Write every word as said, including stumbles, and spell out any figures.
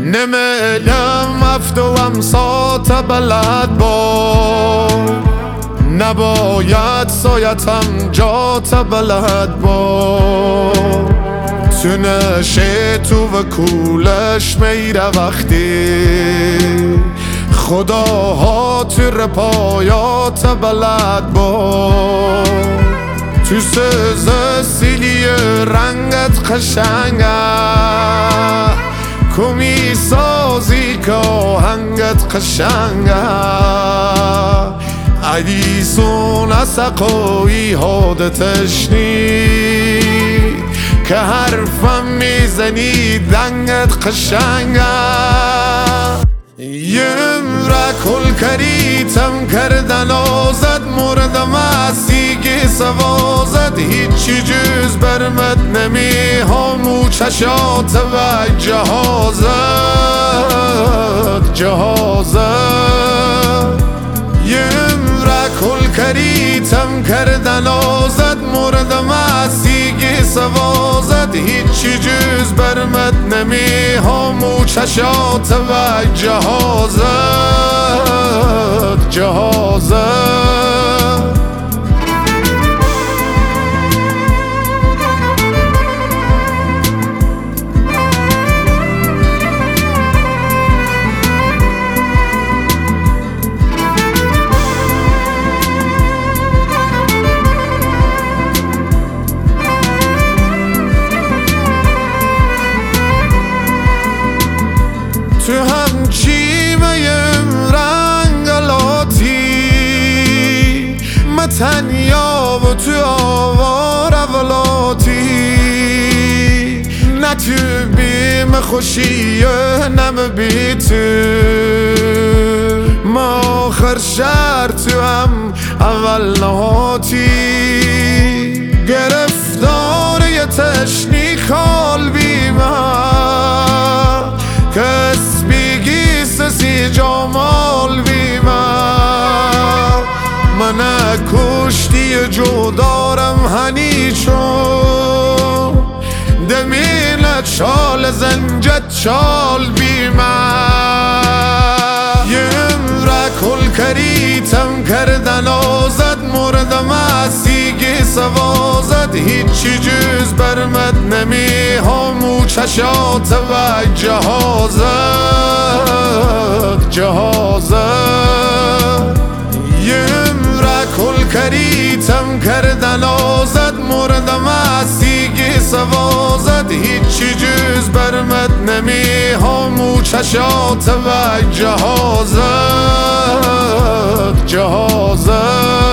نمیدم افتوم سات بلد با نباید سایتم جات بلد با تو نشه تو و کولش میره وقتی خداها تو رپایات بلد با تو سز سیلی رنگت قشنگه کمی سازی که هنگت قشنگه عدیسون اسقایی حادتش نی که حرفم میزنی دنگت قشنگه یمره کل کریتم کردن آزد موردم اسیگی سوازد هیچی جز برمت نمی همو چشات و جهازت جهازت یمره کل کریتم کردن آزد موردم اسیگی سوازد هیچی جز برمت نمی همو چشات و جهازت جهازت تو همچی میم رنگلاتی من تنیا و تو آوار اولاتی نه تو بیم خوشی نم بی تو ما آخر شهر تو هم اول نهاتی گرفتار یه تشنی کال بیمه کس بیگی سسی جامال بیمه من کشتی جو دارم هنی چون دمینت شال زنجت شال بیمه یمره کل کریتم کردن آزد موردم اسیگی سوازد هیچی جز برمت نمی همو چشات و جهازت جهازت یمره کل کریتم کردن آزد موردم اسیگی سوازد هیچی جز برمت نمی همو چشات و جهازت جهازت